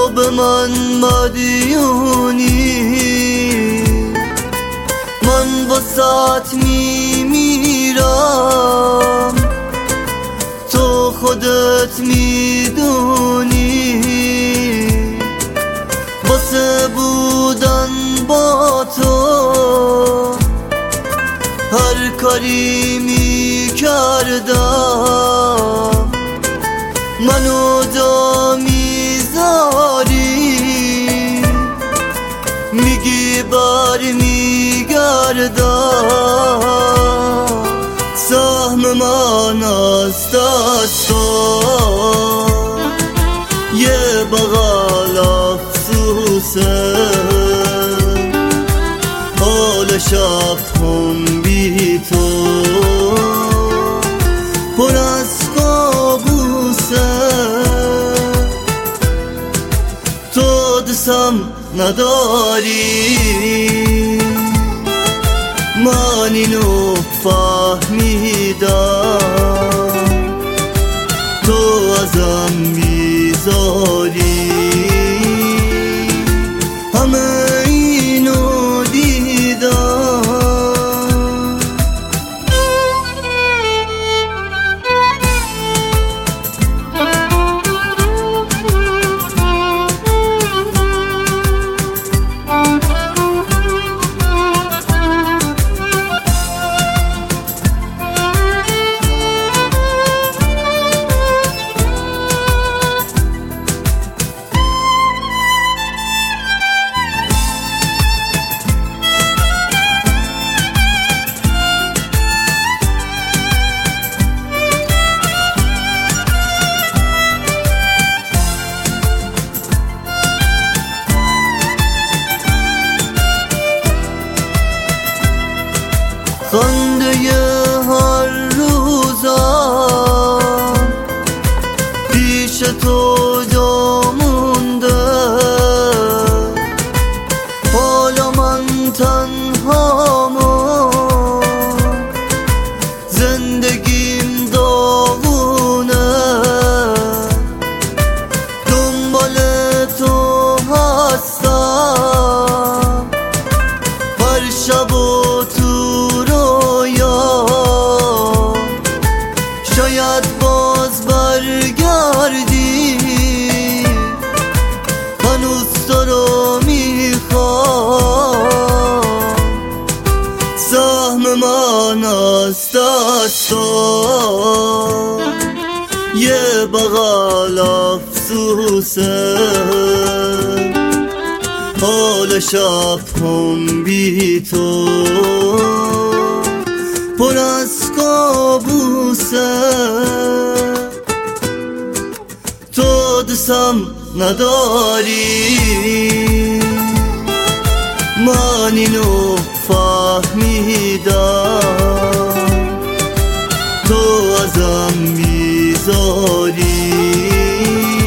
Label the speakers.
Speaker 1: به من مدیونی، من واسات میمیرم، تو خودت میدونی. واسه بودن با تو هر کاری میکردم، منو جا میذاری، میگی بر میگردم. سهم من از دست یه بغل افسوسه، حال شب هم بی تو پر از قابوسه. تو دوستم نداری، من اینو فهمیدم، تو ازم بیزاری، همه اینو دیدم. خنده هر روزم پیش تو جا مونده، حالا من تنهامم، زندگیم داغونه، دنبال تو هستم هر شب و شاید باز برگردی، هنوز تو رو میخوام. سهم من از دستم یه بغل افسوسه، حال شب هم بی تو پر از قابوسه. تو دوستم نداری، من اینو فهمیدم، تو ازم بیزاری،